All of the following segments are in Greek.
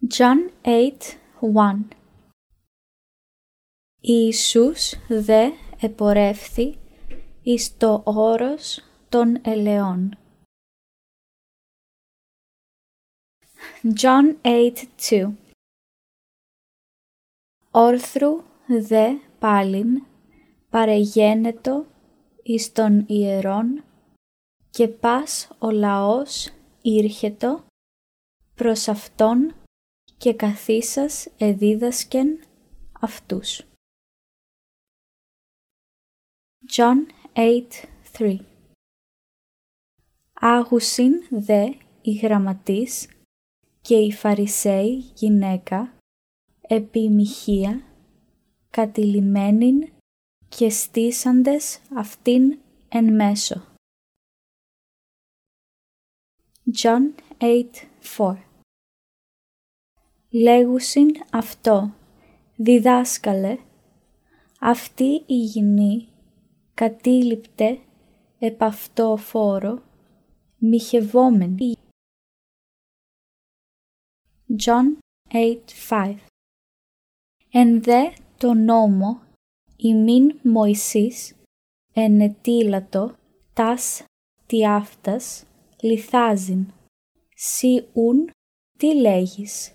John 8:1. Ιησούς δε επορεύθη εις το όρος των ελαιών. John 8:2. Όρθρου δε πάλιν παρεγένετο εις των ιερών και πας ο λαός ήρχετο προς αυτόν και καθίσας εδίδασκεν αυτούς. John 8:3. Άγουσιν δε οι γραμματείς και οι Φαρισαίοι γυναίκα επί μοιχεία κατηλημμένην και στήσαντες αυτήν εν μέσω. John 8:4. Λέγουσιν αυτό, διδάσκαλε, αυτή η γυνή κατήλιπτε επ' αυτό φόρο, μοιχευόμενη. John 8:5. Εν δε το νόμο ημίν Μωυσής ενετήλατο τας τιάφτας λιθάζειν. Σοι ούν τι λέγεις?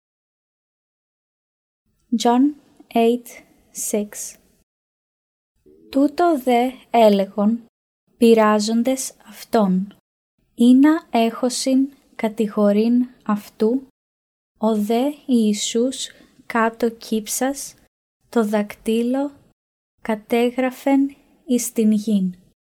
John 8:6. Τούτο δε έλεγον πειράζοντες αυτόν, ήνα έχωσιν κατηγορήν αυτού, ο δε Ιησούς κάτω κύψας το δακτύλο κατέγραφεν εις την γην.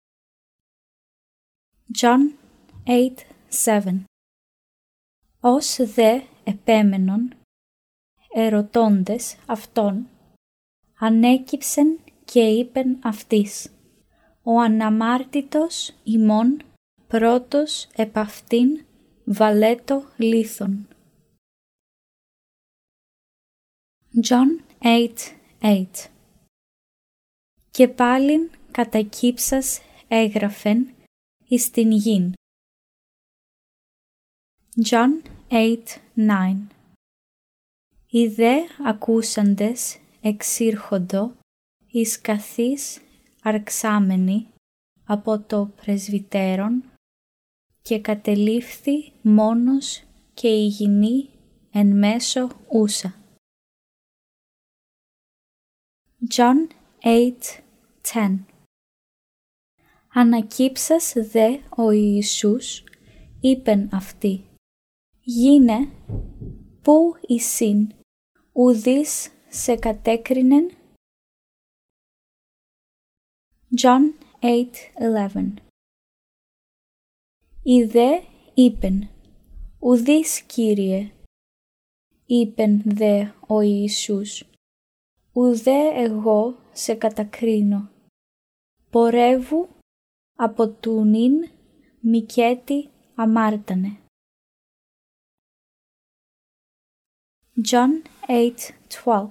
John 8:7. Ως δε επέμενον, ερωτώντες αυτόν, ανέκυψεν και είπεν αυτοίς, ο αναμάρτητος ημών πρώτος επ' αυτήν βαλέτο λίθον. John 8:8. Και πάλιν κατακύψας έγραφεν εις την γην. John 8:9. Οι δε ακούσαντες εξήρχοντο εις καθής αρξάμενοι από το πρεσβυτέρον και κατελήφθη μόνος και η γυνή εν μέσω ούσα. John 8:10. Ανακύψας δε ο Ιησούς είπεν αυτί, γίνε, πού εισήν, ουδείς σε κατέκρινεν? John 8:11. Οι δε είπεν, ουδείς Κύριε, είπεν δε ο Ιησούς, ουδέ εγώ σε κατακρίνω, πορεύου από του νυν μικέτι αμάρτανε. John 8:12.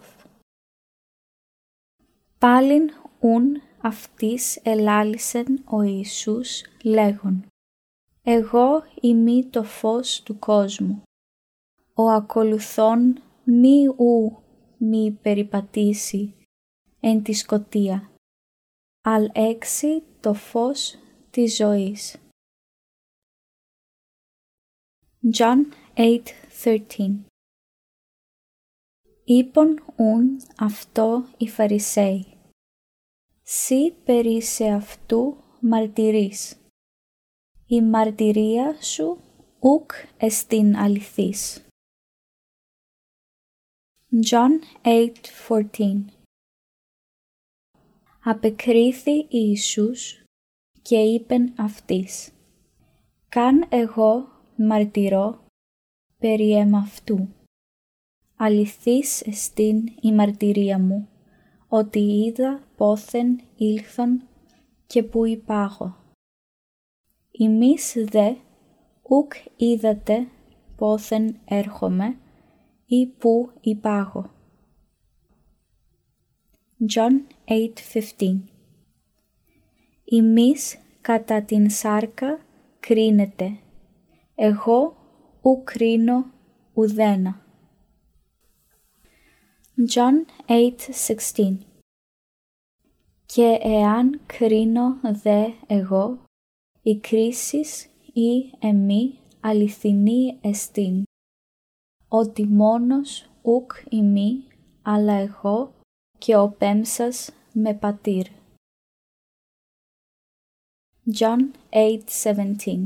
Πάλιν ούν αυτής ελάλησεν ο Ιησούς λέγον, εγώ ειμι το φως του κόσμου, ο ακολουθών μη ου μη περιπατήσει εν τη σκοτία, αλ έξι το φως της ζωής. John 8:13. Είπον ούν αυτό οι Φαρισαίοι, σύ περί σε αυτού μαρτυρείς, η μαρτυρία σου ουκ εστίν αληθής. John 8:14. Απεκρίθη Ιησούς και είπεν αυτοίς, καν εγώ μαρτυρώ περί εμαυτού. Αληθής εστίν η μαρτυρία μου, ότι είδα πόθεν ήλθον και που υπάγω. Ημείς δε ουκ είδατε πόθεν έρχομαι ή που υπάγω. John 8:15. Ημείς κατά την σάρκα κρίνετε, εγώ ου κρίνω ουδένα. John 8:16. Και εάν κρίνω δε εγώ, η κρίσεις ή εμεί αληθινή εστίν, ότι μόνος ουκ ημί, αλλά εγώ και ο πέμψας με πατήρ. John 8:17.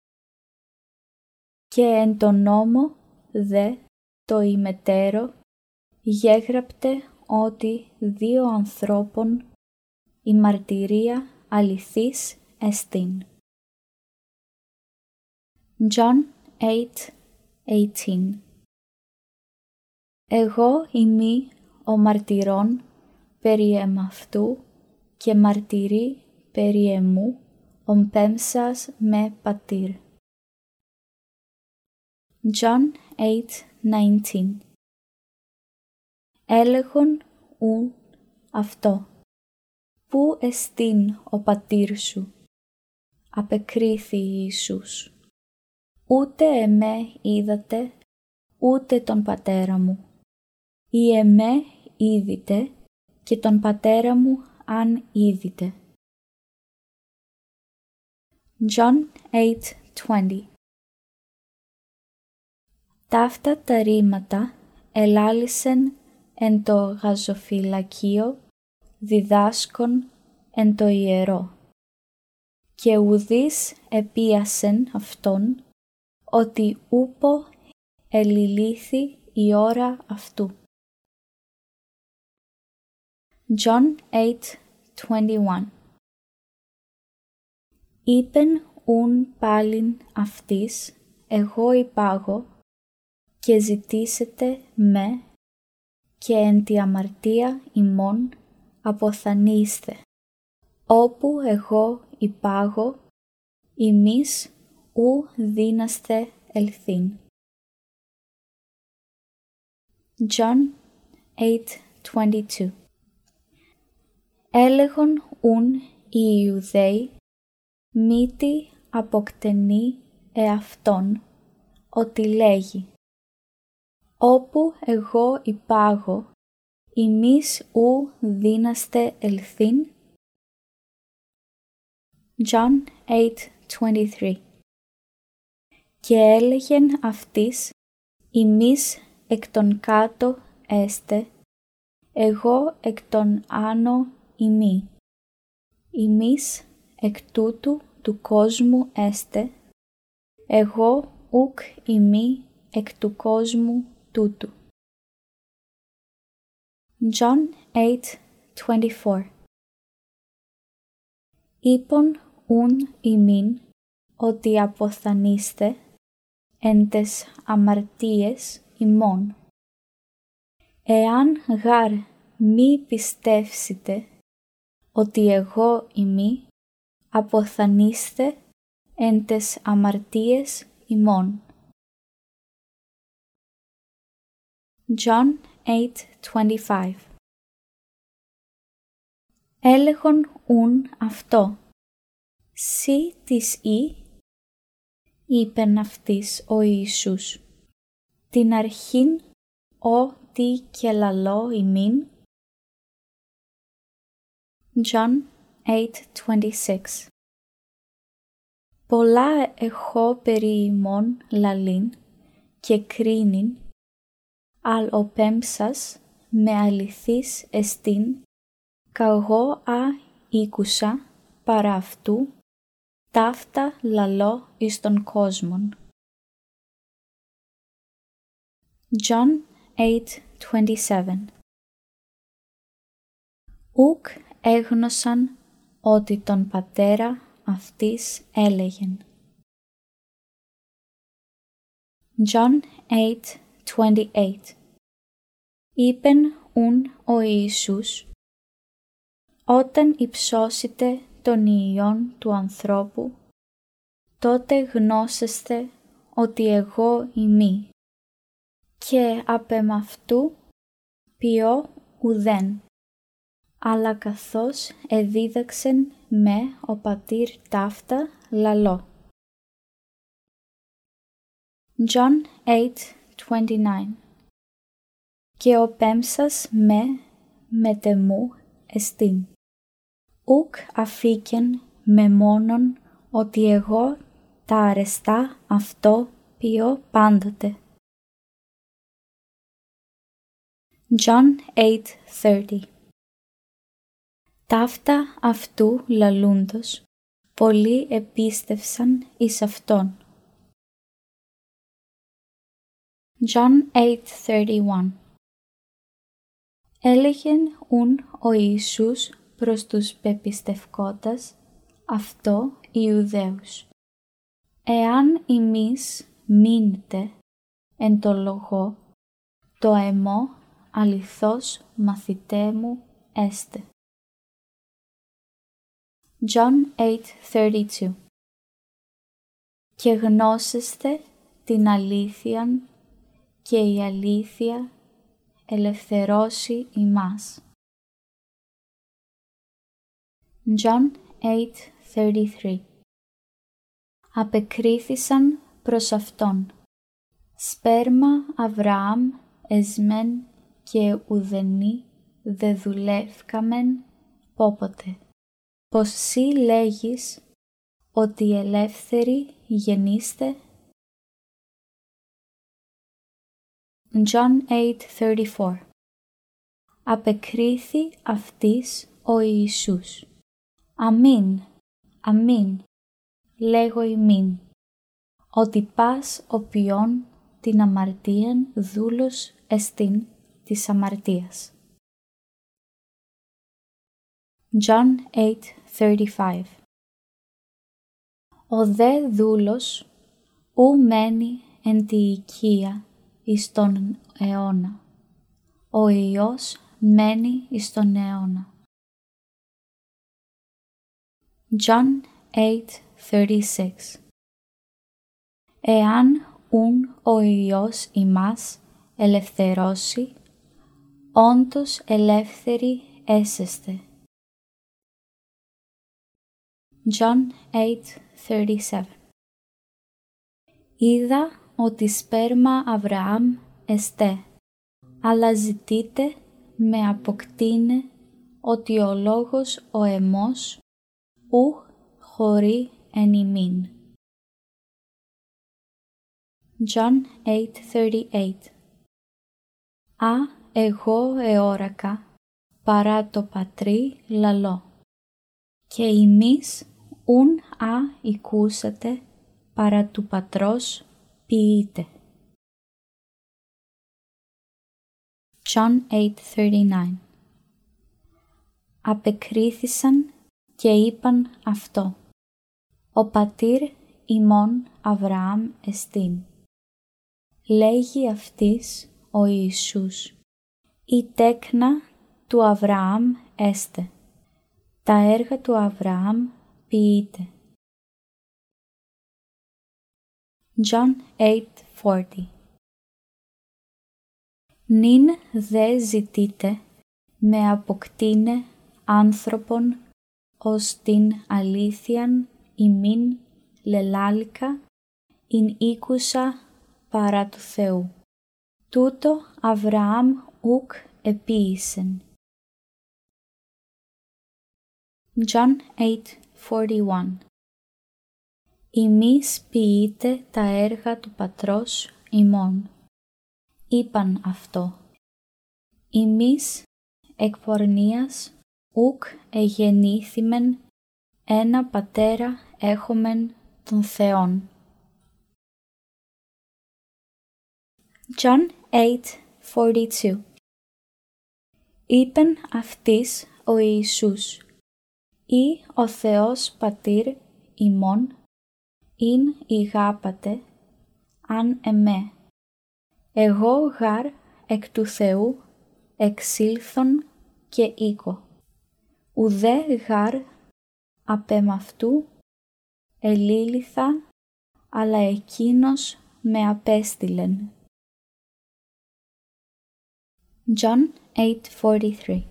Και εν το νόμο δε το ημετέρω γέγραπτε ότι δύο ανθρώπων η μαρτυρία αληθής εστίν. John 8:18. Εγώ ημί ο μαρτυρών περί εμαυτού και μαρτυρεί περί εμού ο πέμψας με πατήρ. John 8:19. Έλεγον ου αυτό, πού εστίν ο πατήρ σου, απεκρίθη Ιησούς. Ούτε εμέ είδατε, ούτε τον πατέρα μου, ή εμέ είδητε και τον πατέρα μου αν είδητε. John 8:20. Ταύτα τα ρήματα ελάλησεν εν το γαζοφυλακείο διδάσκον εν το ιερό, και ουδείς επίασεν αυτόν, ότι ούπο εληλήθη η ώρα αυτού. John 8:21. Είπεν ούν πάλιν αυτής, εγώ υπάγω, και ζητήσετε με, και εν τη αμαρτία ημών αποθανείστε. Όπου εγώ υπάγω, ημείς ου δύναστε ελθύν. John 8:22. Έλεγον ούν οι Ιουδαίοι, μήτι αποκτενεί εαυτόν, ότι λέγει, όπου εγώ υπάγω, ημείς ου δύναστε ελθύν. John 8:23. Και έλεγεν αυτής, ημείς εκ των κάτω έστε, εγώ εκ των άνω ημί. Ημείς εκ τούτου του κόσμου έστε, εγώ ουκ ημί εκ του κόσμου τούτου. John 8:24. Είπον ούν ημίν, ότι αποθανείστε εν τες αμαρτίες ημών. Εάν γάρ μη πιστεύσετε ότι εγώ ημί, αποθανείστε εν τες αμαρτίες ημών. John 8:25. Έλεγον ούν αυτό, σύ της ή, είπεν αυτής ο Ιησούς, την αρχήν ό,τι και λαλώ ημίν. John 8:26. Πολλά εχώ περί ημών λαλήν και κρίνειν, αλ ο πέμψας με αληθής εστίν, καγώ α ήκουσα παρά αυτού, ταύτα λαλώ εις τον κόσμον. John 8:27. Ουκ έγνωσαν ότι τον πατέρα αυτής έλεγεν. John 8:28. Είπεν ούν ο Ιησούς, όταν υψώσετε τον Υιόν του ανθρώπου, τότε γνώσεστε ότι εγώ ημί, και απ' εμαυτού ποιώ ουδέν, αλλά καθώς εδίδαξεν με ο πατήρ ταύτα λαλώ. John 8:29. και ο πέμψας με μετεμού εστίν. Ουκ αφήκεν με μόνον ότι εγώ τα αρεστά αυτό ποιώ πάντοτε. John 8:30. Ταύτα αυτού λαλούντος, πολλοί επίστευσαν εις αυτόν. John 8:31. Έλεγεν ούν ο Ιησούς προς τους πεπιστευκότας αυτό Ιουδαίους. Εάν ημείς μείνετε εν το λογώ, το εμό αληθώς μαθητέ μου έστε. John 8:32. Και γνώσεστε την αλήθειαν και η αλήθεια ελευθερώσει ημάς. John 8:33. Απεκρίθησαν προς αυτόν. Σπέρμα Αβραάμ εσμέν και ουδενή δε δουλεύκαμεν πόποτε. Πως σύ λέγεις ότι ελεύθεροι γεννήστε. John 8:34. Απεκρίθη αυτής ο Ιησούς. Αμήν, αμήν, λέγω ημίν, ότι πας οποιόν την αμαρτίαν δούλος εστίν της αμαρτίας. John 8:35. Ο δε δούλος ου μένει εν τη οικία εις τον αιώνα, ο Υιός μένει εις τον αιώνα. John 8:36. Εάν ούν ο Υιός ημάς ελευθερώσει, όντως ελεύθεροι έσεστε. John 8:37. Είδα ότι σπέρμα Αβραάμ εστέ, αλλά ζητείτε με αποκτήνε ότι ο λόγος ο εμός ου χωρεί εν ημίν. John 8:38. Α, εγώ εόρακα παρά το πατρί λαλώ, και ημείς ούν α οικούσατε παρά του πατρός ποιείτε. John 8:39. Απεκρίθησαν και είπαν αυτό. Ο πατήρ ημών Αβραάμ εστίν. Λέγει αυτής ο Ιησούς. Η τέκνα του Αβραάμ έστε. Τα έργα του Αβραάμ ποιείτε. John 8:40. Νυν δε ζητείτε με αποκτήνε άνθρωπον ως την αλήθειαν ημίν λελάλικα ειν οίκουσα παρά του Θεού. Τούτο Αβραάμ ουκ επίησεν. John 8:41. Ημείς ποιείτε τα έργα του πατρός ημών. Είπαν αυτό. Ημείς εκ πορνείας ουκ εγεννήθημεν ένα πατέρα έχομεν των Θεών. John 8:42. Είπεν αυτής ο Ιησούς, ή ο Θεός πατήρ ημών, ειν ηγάπατε, αν εμέ. Εγώ γάρ εκ του Θεού εξήλθον και οίκο. Ουδέ γάρ απεμαυτού ελήλυθα, αλλά εκείνος με απέστειλεν. John 8:43.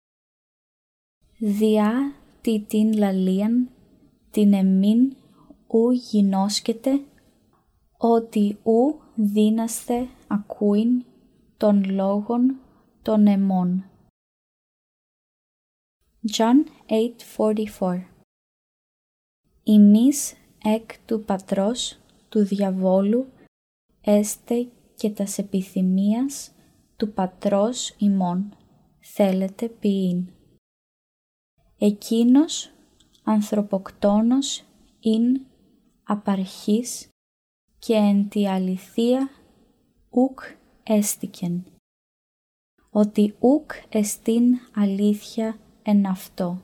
Διά την λαλίαν την εμήν ου γινώσκετε, ότι ου δύναστε ακούειν των λόγων των αιμών. John 8:44. Ημείς εκ του πατρός του διαβόλου έστε και τας επιθυμίας του πατρός ημών θέλετε ποιήν. Εκείνος ανθρωποκτόνος ειν απαρχής και εν τη αληθεία ουκ έστικεν, ότι ουκ εστίν αλήθεια εν αυτό.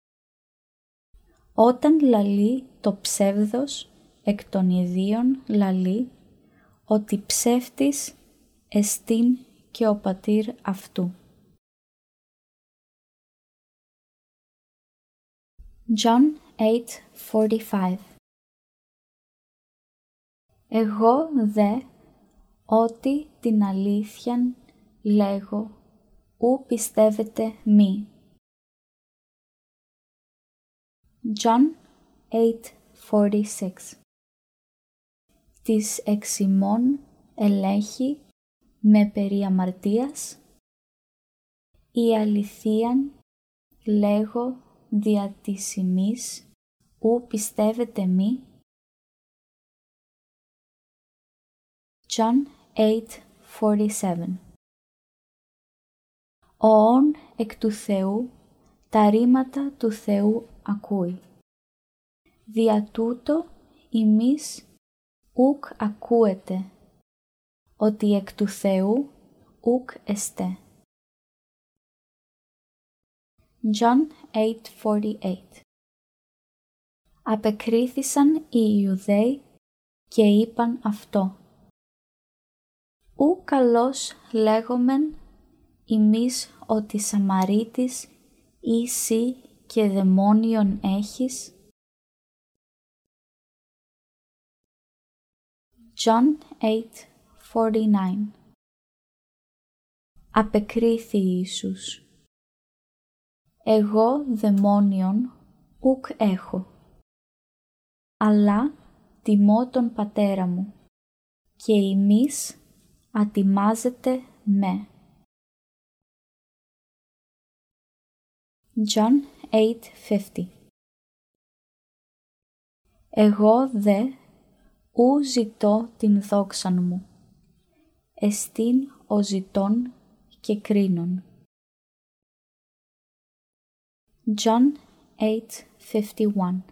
Όταν λαλεί το ψεύδος εκ των ιδίων λαλεί, ότι ψεύτης εστίν και ο πατήρ αυτού. John 8:45. Εγώ δε ότι την αλήθειαν λέγω, ου πιστεύετε μη. John 8:46. Της εξ ημών ελέγχει με περί αμαρτίας, η αληθείαν λέγω δια της ημείς, ου πιστεύετε μη. John 8:47. Οόν εκ του Θεού τα ρήματα του Θεού ακούει. Δια τούτο ημείς ουκ ακούετε, ότι εκ του Θεού ουκ εστέ. John 8:48. Απεκρίθησαν οι Ιουδαίοι και είπαν αυτό. Ου καλώς λέγομεν ημείς ότι Σαμαρίτης ή σύ και δαιμόνιον έχεις. John 8:49. Απεκρίθη Ιησούς. Εγώ δαιμόνιον ουκ έχω, αλλά τιμώ τον πατέρα μου και ημείς ατιμάζετε με. John 8:50. Εγώ δε ου ζητώ την δόξαν μου, εστίν ο ζητών και κρίνων. John 8:51.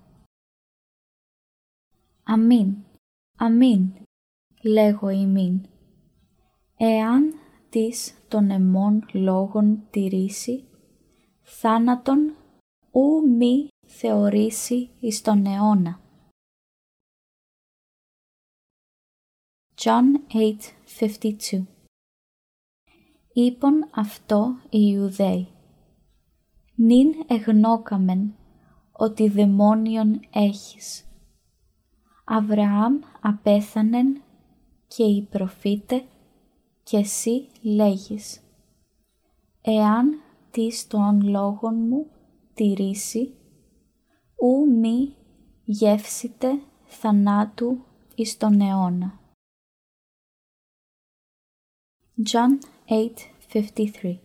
Αμήν, αμήν, λέγω ημίν, εάν της των αιμών λόγων τηρήσει, θάνατον ου μη θεωρήσει εις τον αιώνα. John 8:52. Είπον αυτό οι Ιουδαίοι. Νυν εγνώκαμεν ότι δαιμόνιον έχεις. Αβραάμ απέθανεν και οι προφήτε και εσύ λέγεις. Εάν τις των λόγων μου τηρήσει, ου μη γεύσετε θανάτου εις τον αιώνα. John 8:53.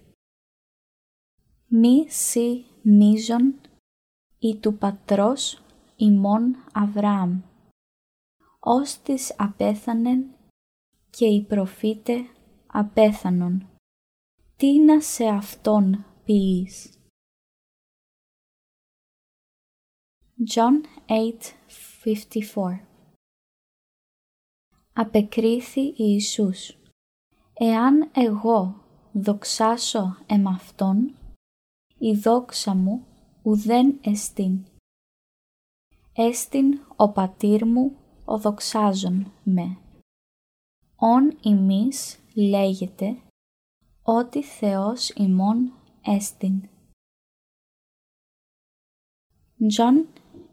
Μη σοι μείζον ή του πατρός ημών Αβραάμ, ώστις απέθανεν και οι προφήτε απέθανον. Τι να σε αυτόν ποιείς. John 8:54. Απεκρίθη Ιησούς. Εάν εγώ δοξάσω εμαυτόν, η δόξα μου ουδέν εστίν. Έστιν ο πατήρ μου ο δοξάζων με. Ον ημείς λέγεται ότι Θεός ημών έστιν. John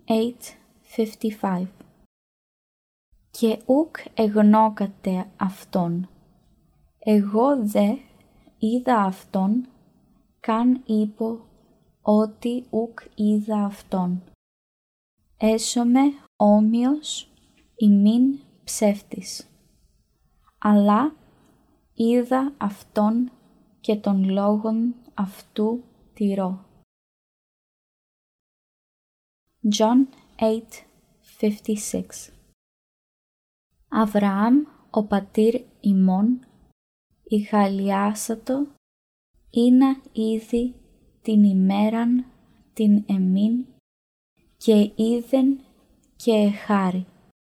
8:55. Και ουκ εγνώκατε αυτόν. Εγώ δε είδα αυτόν, καν είπω ότι ουκ είδα αυτόν. Έσωμε όμοιος ημίν ψεύτης. Αλλά είδα αυτόν και των λόγων αυτού τηρώ. John 8:56. Αβραάμ ο πατήρ ημών ηγαλιάσατο ήνα ήδη την ημέραν την εμήν και είδεν και εχάρη.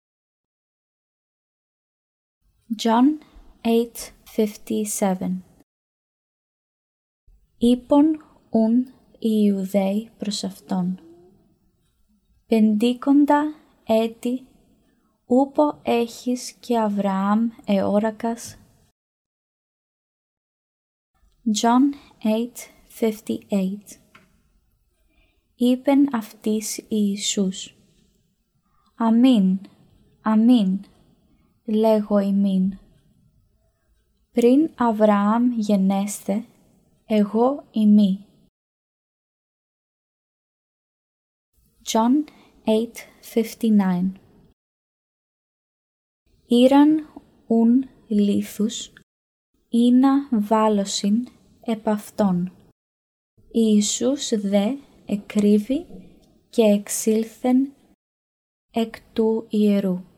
John 8:57. Είπον ούν οι Ιουδαίοι προς αυτόν, πεντήκοντα έτη ούπο έχεις και Αβραάμ εώρακας. John 8:58. Είπεν αυτοίς Ιησούς, αμήν, αμήν, λέγω ημίν, πριν Αβραάμ γενέσθε, εγώ ειμί. John 8:59. Ήραν ούν λίθους, ήνα βάλωσιν επ' αυτόν. Ιησούς δε εκρύβη και εξήλθεν εκ του ιερού.